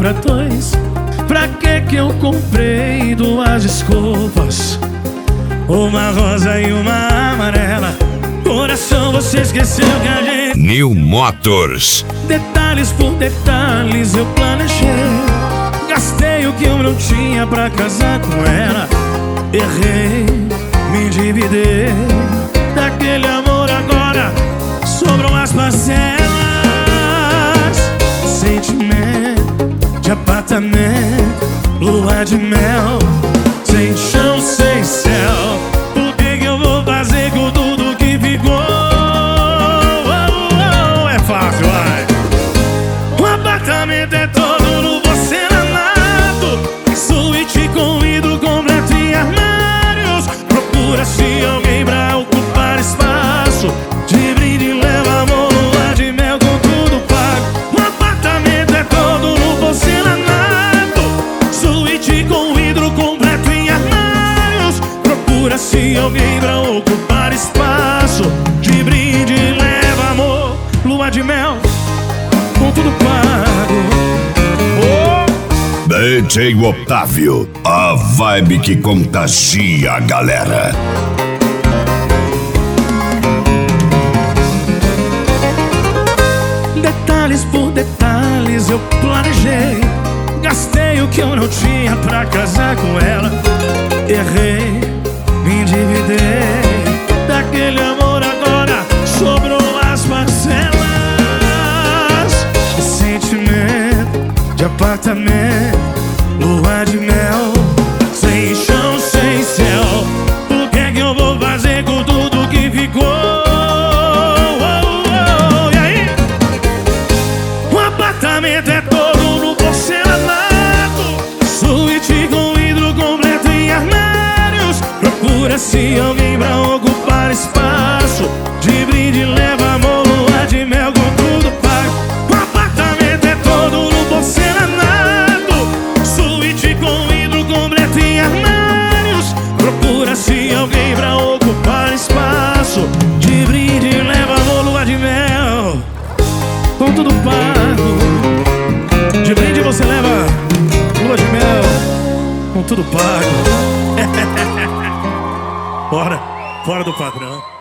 pra dois. Pra que eu comprei duas escovas, uma rosa e uma amarela? Coração, você esqueceu que a gente... New Motors. Detalhes por detalhes eu planejei. Gastei o que eu não tinha pra casar com ela. Errei, me endividei. Daquele amor agora sobram as parcelas. Sentimento de apartamento, lua de mel, sem chão, sem céu. O que eu vou fazer com tudo que ficou? É fácil, vai. O apartamento é todo no porcelanato, suíte com vidro completo e armários. Procura-se alguém pra ocupar espaço. De brinde leva amor, lua de mel com tudo pago. O apartamento é todo no porcelanato, suíte com vidro completo e armários. Procura-se alguém pra ocupar espaço. De brinde leva amor, lua de mel com tudo pago. DJ Otávio, a vibe que contagia a galera. Detalhes por detalhes eu planejei. Gastei o que eu não tinha pra casar com ela. Errei, me endividei. Daquele amor agora sobrou as parcelas. Sentimento de apartamento, lua de mel, sem chão, sem céu. O que é que eu vou fazer com tudo que ficou? E aí? O apartamento é todo no porcelanato, suíte com vidro completo e armários. Procura-se alguém pra ocupar espaço. De brinde leva amor, lua de mel com tudo pago. O apartamento é todo no porcelanato, suíte com vidro completo e armários. Procura-se alguém pra ocupar espaço. De brinde leva amor, lua de mel com tudo pago. De brinde você leva lua de mel com tudo pago. Fora do padrão.